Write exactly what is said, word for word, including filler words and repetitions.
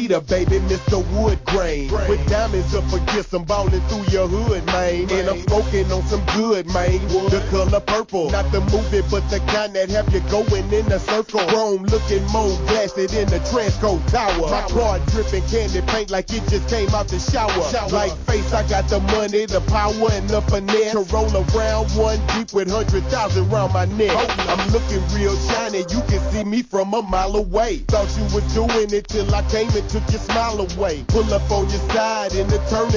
leader, baby, Mister Wood Grain. With diamonds up against some ballin' through your hood, man. And I'm smoking on some good, man. The color purple, not the movie, but the kind that have you going in a circle. Chrome looking more blasted in the Transco Tower. My car dripping candy paint like it just came out the shower. Like face, I got the money, the power, and the finesse to roll around one deep with hundred thousand round my neck. I'm looking real shiny, you can see me from a mile away. Thought you was doing it till I came and took your smile away. Pull up on your side in the turn.